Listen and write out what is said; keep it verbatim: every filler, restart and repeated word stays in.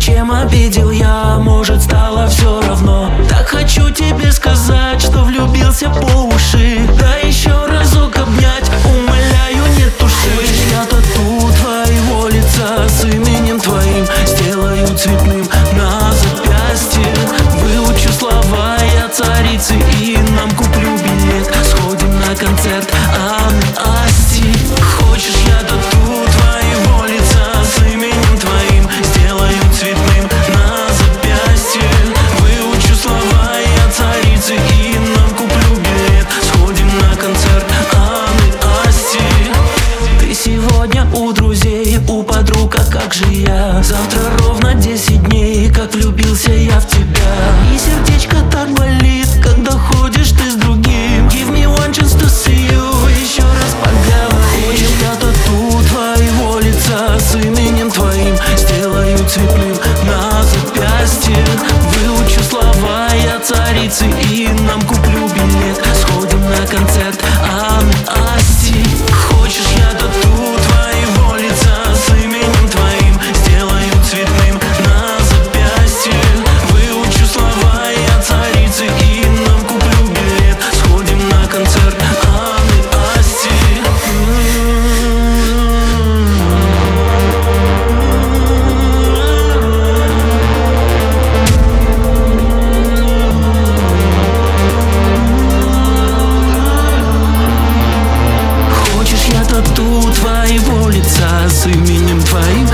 чем обидел я, может, стало все равно. Так хочу тебе сказать, что влюбился по уши. Да еще разок обнять, умоляю, не туши. Хочешь, я тату твоего лица с именем твоим сделаю цветным на запястье. Выучу слова я царицы и нам куплю билет. Сходим на концерт Анны Асти. Хочешь, я тату твоего лица с именем твоим сделаю цветным на запястье. Выучу слова я царицы и нам куплю билет. Сходим на концерт Анны Асти. Ты сегодня у друзей, у подруг, а как же я? Завтра ровно десять дней, как влюбился я в тебя. И сердечко так болит, когда ходишь ты с другим. Give me one chance to see you, еще раз поговорим. Хочешь, я тату твоего лица с именем твоим сделаю цветным на запястье. Выучу слова я царицы и нам куплю билет. Сходим на концерт Анны Асти. Хочешь, я тату твоего лица с именем твоим сделаю цветным на запястье. Выучу слова я царицы и нам куплю билет. Сходим на концерт Анны Асти. Хочешь, я тату твоего лица с именем твоим